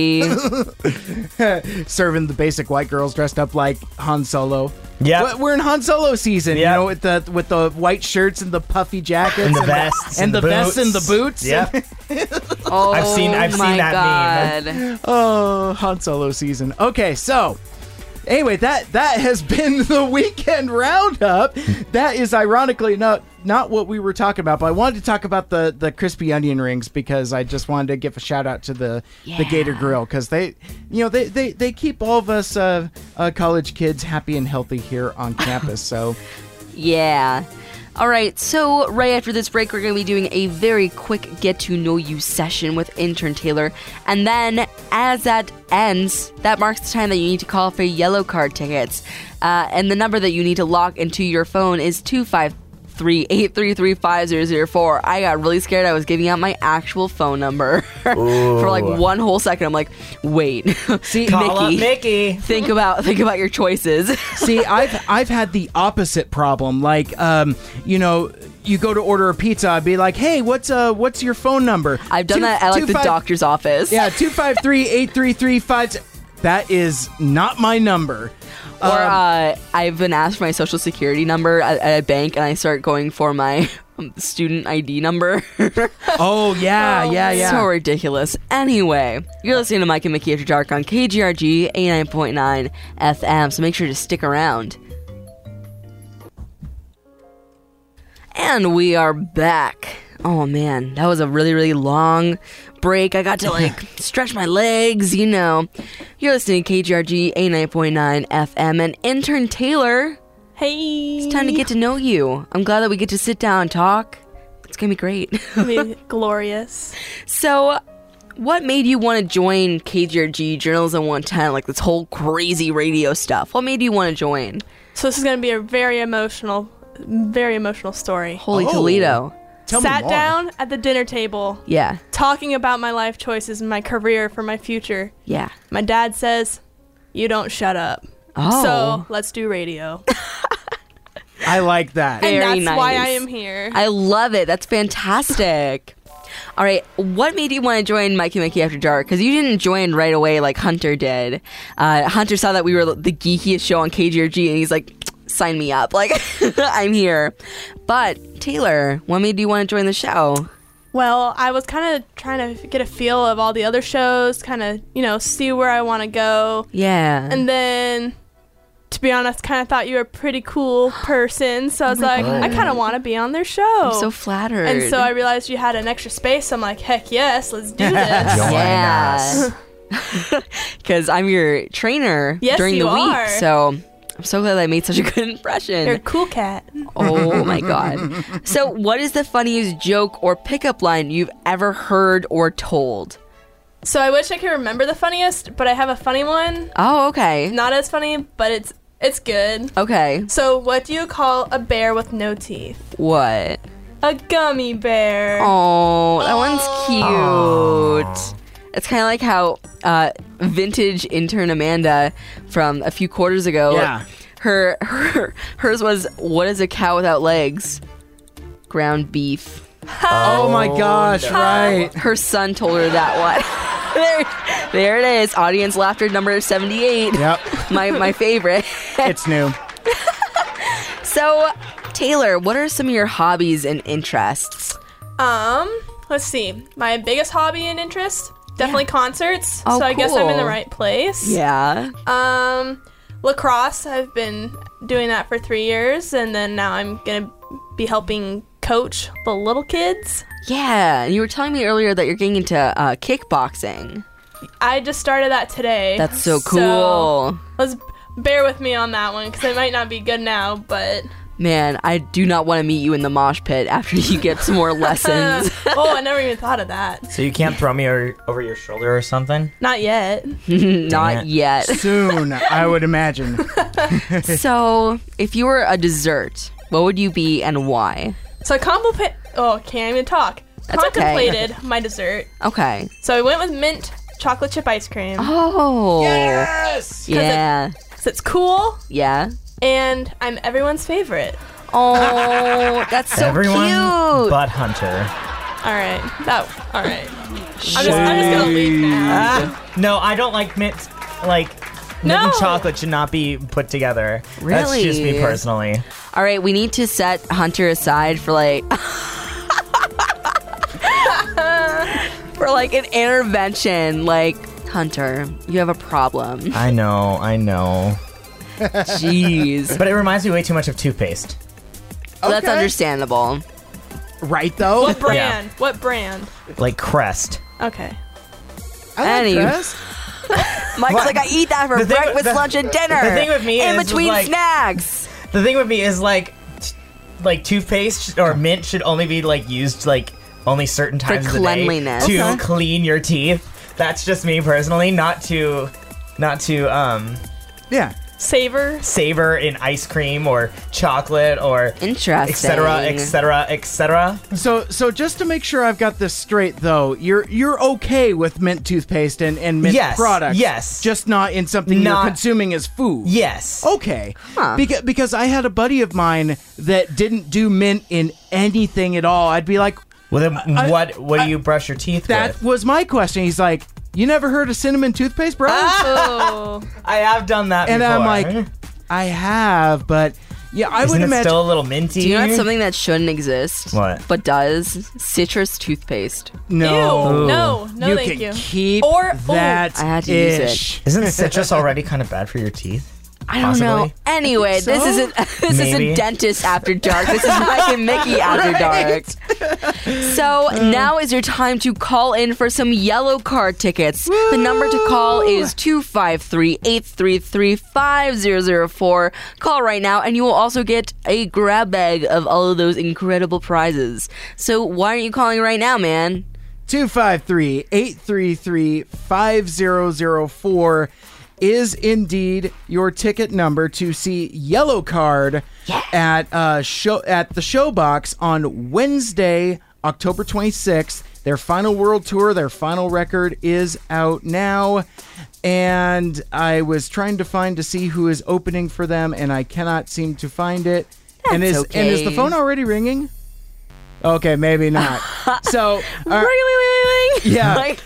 really? Serving the basic white girls dressed up like Han Solo. Yep. We're- We're in Han Solo season, you Yep. know, with the with the white shirts and the puffy jackets And the vests and, and the, the vests and the boots. boots. Yep. Oh, I've seen- I've seen my that God. Oh, Han Solo season. Okay, so anyway, that that has been the weekend roundup. That is ironically not not what we were talking about, but I wanted to talk about the the crispy onion rings because I just wanted to give a shout out to the the Yeah. Gator Grill because they, you know, they they, they keep all of us uh, uh, college kids happy and healthy here on campus. So Yeah. All right, so right after this break, we're going to be doing a very quick get to know you session with intern Taylor. And then, as that ends, that marks the time that you need to call for yellow card tickets. Uh, and the number that you need to log into your phone is two five three, eight three three, five zero zero four. I got really scared I was giving out my actual phone number for like one whole second. I'm like, wait, see, Call up Mickey, Mickey. think about think about your choices. See, I've I've had the opposite problem. Like, um, you know, you go to order a pizza, I'd be like, "Hey, what's uh, what's your phone number?" I've done Two- that at like two the five- doctor's office. Yeah, two five three eight three three five. That is not my number. Or Um, uh, I've been asked for my social security number at, at a bank, and I start going for my um, student I D number. Oh yeah, yeah, yeah. So ridiculous. Anyway, you're listening to Mike and Mickey After Dark on K G R G eighty-nine point nine F M, so make sure to stick around. And we are back. Oh man, that was a really, really long break. I got to like stretch my legs, you know. You're listening to K G R G eighty-nine point nine F M, and intern Taylor Hey. It's time to get to know you. I'm glad that we get to sit down and talk. It's going to be great. It's going to be glorious. So, what made you want to join K G R G, Journalism one ten, like this whole crazy radio stuff? What made you want to join? So this is going to be a very emotional, very emotional story. Holy oh. Toledo. Tell Sat me more. down at the dinner table. Yeah. Talking about my life choices and my career for my future. Yeah. My dad says, you don't shut up. Oh. So let's do radio. I like that. And Very that's nice. why I am here. I love it. That's fantastic. All right, what made you want to join Mike and Mickey After Dark? Because you didn't join right away like Hunter did. Uh, Hunter saw that we were the geekiest show on K G R G, and he's like, sign me up. Like, I'm here. But, Taylor, what made you want to join the show? Well, I was kind of trying to get a feel of all the other shows, kind of, you know, see where I want to go. Yeah. And then, to be honest, kind of thought you were a pretty cool person. So I was Oh my like, God. I kind of want to be on their show. I'm so flattered. And so I realized you had an extra space. I'm like, heck yes, let's do this. Yeah. Because I'm your trainer Yes, during the you week. are. So I'm so glad I made such a good impression. You're a cool cat. Oh my God. So what is the funniest joke or pickup line you've ever heard or told? So I wish I could remember the funniest, but I have a funny one. Oh, okay. Not as funny, but it's it's good. Okay. So what do you call a bear with no teeth? What? A gummy bear. Oh, that one's cute. It's kind of like how uh, vintage intern Amanda from a few quarters ago. Yeah. Her, her hers was, what is a cow without legs? Ground beef. Oh, my gosh, no. right. Her son told her that one. there, there it is. Audience laughter number seventy-eight. Yep. My my favorite. It's new. So, Taylor, what are some of your hobbies and interests? Um, let's see. My biggest hobby and interest, definitely concerts. Oh, so I guess I'm in the cool. right place. Yeah. Um, lacrosse. I've been doing that for three years, and then now I'm gonna be helping coach the little kids. Yeah, and you were telling me earlier that you're getting into uh, kickboxing. I just started that today. That's so cool. Let's bear with me on that one because it might not be good now, but Man, I do not want to meet you in the mosh pit after you get some more lessons. oh, I never even thought of that. So you can't throw me over, over your shoulder or something? Not yet. Not yet. Soon, I would imagine. So, if you were a dessert, what would you be and why? So I compl- Oh, can't even talk. That's okay. Contemplated my dessert. Okay. So I went with mint chocolate chip ice cream. Oh. Yes! Yeah. Because it's cool. Yeah. And I'm everyone's favorite. Oh, that's so Everyone cute. but Hunter. All right. That. All right. I'm just, I'm just gonna leave now. Ah, no, I don't like mint. Like mint and No. chocolate should not be put together. That's Really? just me personally. All right, we need to set Hunter aside for like for like an intervention. Like, Hunter, you have a problem. I know, I know. Jeez. But it reminds me way too much of toothpaste. Well, that's Okay. understandable. Right, though? What brand? What brand? Like Crest. Okay. I like Any- Crest. Mike's What? like, I eat that for The thing- breakfast, the- lunch, and dinner. the thing with me in is, between like- snacks. The thing with me is like, t- like toothpaste or mint should only be like used like only certain times of the day cleanliness. to Okay. clean your teeth. That's just me personally, not to, not to um Yeah. Savor. savor in ice cream or chocolate or Interesting. et cetera, et cetera, et cetera. So, so just to make sure I've got this straight, though, you're you're okay with mint toothpaste and, and mint Yes, products, yes. just not in something Not- you're consuming as food. Yes. Okay. Huh. Because because I had a buddy of mine that didn't do mint in anything at all. I'd be like, Well, then I- what what do you brush your teeth that with? was my question. He's like, you never heard of cinnamon toothpaste, bro? Oh. I have done that and before. I'm like, I have, but yeah, I Isn't would it imagine. still a little minty? Do you know what's something that shouldn't exist? What? But does? Citrus toothpaste. no, Ew. No. No, you thank can you. keep Or- that. I had to use it. ish. Isn't citrus already kind of bad for your teeth? I don't Possibly. know. Anyway, So? this isn't this Maybe. isn't Dentist After Dark. This is Mike and Mickey After Dark. So now is your time to call in for some yellow card tickets. The number to call is two five three, eight three three, five zero zero four. Call right now and you will also get a grab bag of all of those incredible prizes. So why aren't you calling right now, man? two five three, eight three three, five zero zero four is indeed your ticket number to see Yellow Card yeah. at uh show at the Showbox on Wednesday, October twenty-sixth. Their final world tour, their final record is out now. And I was trying to find to see who is opening for them, and I cannot seem to find it. That's and is okay. and is the phone already ringing? Okay, maybe not. So, uh, yeah. Like-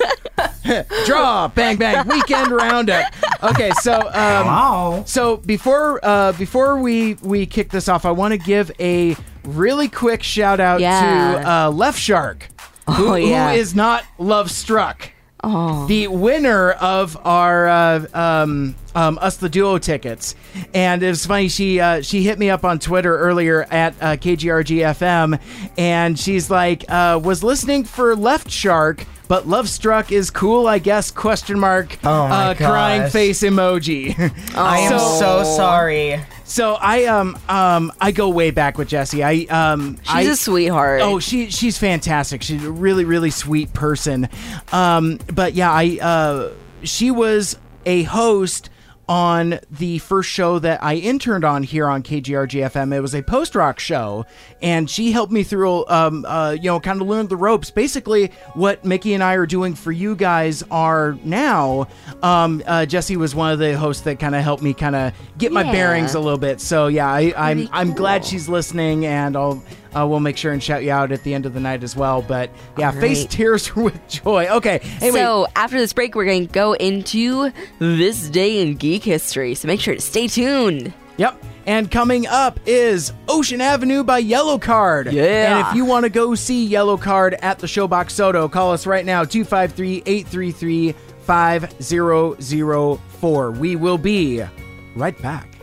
Draw, bang, bang, weekend roundup. Okay, so um, Wow. so before uh, before we we kick this off, I want to give a really quick shout out Yeah. to uh, Left Shark, who, Oh, yeah. who is not Love Struck. Oh. The winner of our uh, um, um, Us the Duo tickets. And it was funny, she uh, she hit me up on Twitter earlier at uh, K G R G F M, and she's like, uh, was listening for Left Shark, but Love Struck is cool, I guess, question mark, Oh my uh, crying gosh. face emoji. I am so sorry. So I um um I go way back with Jessie. I um She's I, a sweetheart. Oh, she she's fantastic. She's a really really sweet person. Um, but yeah, I uh she was a host on the first show that I interned on here on K G R G F M. It was a post-rock show, and she helped me through, um, uh, you know, kind of learn the ropes. Basically, what Mickey and I are doing for you guys are now. Um, uh, Jessie was one of the hosts that kind of helped me kind of get my Yeah. bearings a little bit. So yeah, I, I'm Pretty I'm glad cool. she's listening, and I'll uh, we'll make sure and shout you out at the end of the night as well. But yeah, All face right. tears with joy. Okay, anyway. So after this break, we're going to go into this day in geek history. So make sure to stay tuned. Yep. And coming up is Ocean Avenue by Yellow Card. Yeah. And if you want to go see Yellow Card at the Showbox Soto, call us right now, two five three, eight three three, five zero zero four. We will be right back.